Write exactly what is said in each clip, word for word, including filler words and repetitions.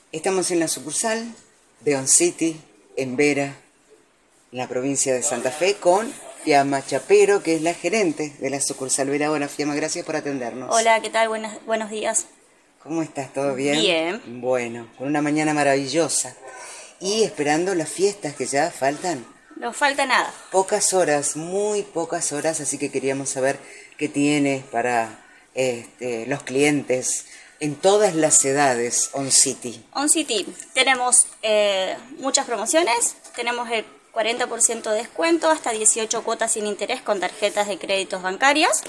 Estamos en la sucursal de On City, en Vera, en la provincia de Santa Fe, con Fiamma Chapero, que es la gerente de la sucursal Vera. Hola, Fiamma, gracias por atendernos. Hola, ¿qué tal? Buenos, buenos días. ¿Cómo estás? ¿Todo bien? Bien. Bueno, con una mañana maravillosa. Y esperando las fiestas que ya faltan. No falta nada. Pocas horas, muy pocas horas, así que queríamos saber qué tiene para este, los clientes en todas las edades On City. On City, tenemos eh, muchas promociones, tenemos el cuarenta por ciento de descuento, hasta dieciocho cuotas sin interés con tarjetas de créditos bancarias.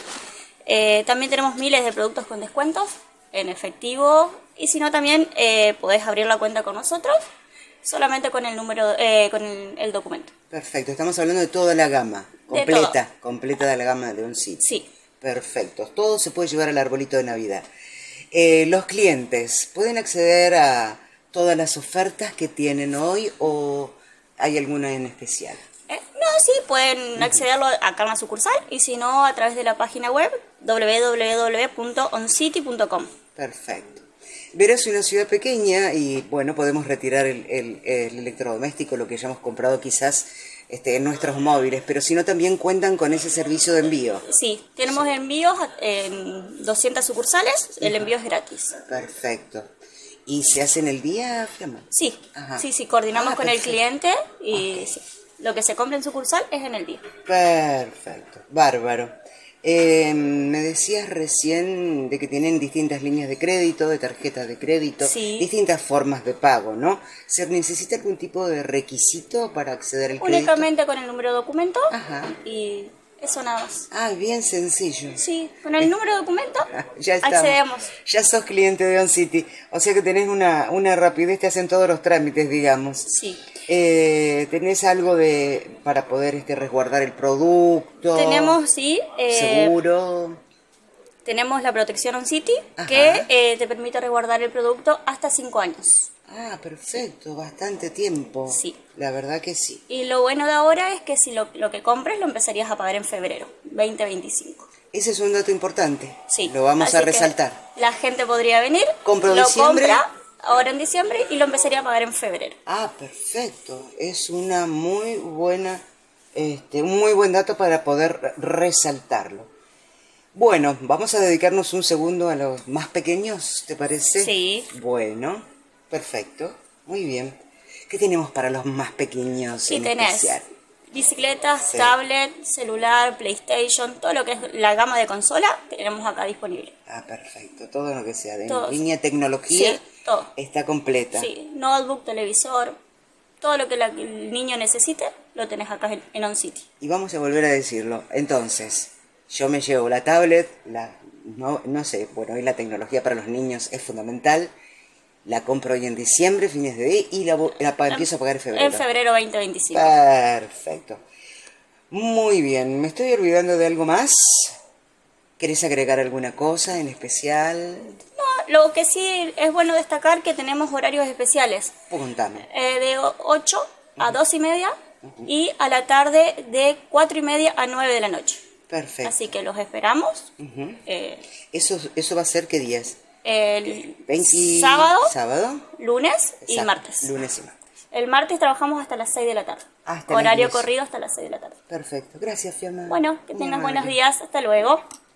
Eh, también tenemos miles de productos con descuentos en efectivo, y si no también eh, podés abrir la cuenta con nosotros, solamente con el número, eh, con el, el documento. Perfecto, estamos hablando de toda la gama, completa, completa de la gama de On City. Sí. Perfecto, todo se puede llevar al arbolito de Navidad. Eh, los clientes, ¿pueden acceder a todas las ofertas que tienen hoy o hay alguna en especial? Eh, no, sí, pueden accederlo acá en la sucursal y si no a través de la página web doble u doble u doble u punto on city punto com. Perfecto. Vera es una ciudad pequeña y bueno, podemos retirar el, el, el electrodoméstico, lo que hayamos comprado quizás este, en nuestros móviles, pero si no también cuentan con ese servicio de envío. Sí, tenemos sí. envíos en doscientas sucursales, el envío es gratis. Perfecto. ¿Y se hace en el día, Fiamma? Sí, Ajá. sí, sí, coordinamos ah, con el cliente y okay. sí, lo que se compra en sucursal es en el día. Perfecto, bárbaro. Eh, me decías recién de que tienen distintas líneas de crédito, de tarjetas de crédito, sí. distintas formas de pago, ¿no? ¿Se necesita algún tipo de requisito para acceder al crédito? Únicamente con el número de documento Ajá. y eso nada más. Ah, bien sencillo. Sí, con el número de documento ya estamos. accedemos. Ya sos cliente de On City, o sea que tenés una, una rapidez, te hacen todos los trámites, digamos. Sí. Eh, ¿Tenés algo de para poder este, resguardar el producto? Tenemos, sí. Eh, ¿Seguro? Tenemos la protección On City, Ajá. que eh, te permite resguardar el producto hasta cinco años. Ah, perfecto, bastante tiempo. Sí. La verdad que sí. Y lo bueno de ahora es que si lo, lo que compres lo empezarías a pagar en febrero, veinte veinticinco. Ese es un dato importante. Sí. Lo vamos Así a resaltar. La gente podría venir, Compro lo diciembre. compra ahora en diciembre y lo empezaría a pagar en febrero. Ah, perfecto. Es una muy buena, este, un muy buen dato para poder resaltarlo. Bueno, vamos a dedicarnos un segundo a los más pequeños, ¿te parece? Sí. Bueno, perfecto. Muy bien. ¿Qué tenemos para los más pequeños Sí, en tenés especial? bicicletas, Sí. tablet, celular, PlayStation, todo lo que es la gama de consola tenemos acá disponible. Ah, perfecto. Todo lo que sea de Todo. línea tecnología Sí, todo. está completa. Sí, notebook, televisor, todo lo que la, el niño necesite lo tenés acá en, en On City. Y vamos a volver a decirlo. Entonces, yo me llevo la tablet, la, no, no sé, bueno, hoy la tecnología para los niños es fundamental. La compro hoy en diciembre, fines de día, y la, la, la empiezo a pagar en febrero. En febrero veinte veinticinco. Perfecto. Muy bien, ¿me estoy olvidando de algo más? ¿Querés agregar alguna cosa en especial? No, lo que sí es bueno destacar que tenemos horarios especiales. Contame. Eh, de ocho a dos y media uh-huh. y a la tarde de cuatro y media a nueve de la noche. Perfecto. Así que los esperamos. Uh-huh. eh, ¿Eso, ¿Eso va a ser qué días? El veinte... sábado, sábado, lunes y Exacto. martes. Lunes y martes. El martes trabajamos hasta las seis de la tarde. Hasta Horario las diez. corrido hasta las seis de la tarde. Perfecto. Gracias, Fiamma. Bueno, que Muy tengas amable. buenos días. Hasta luego.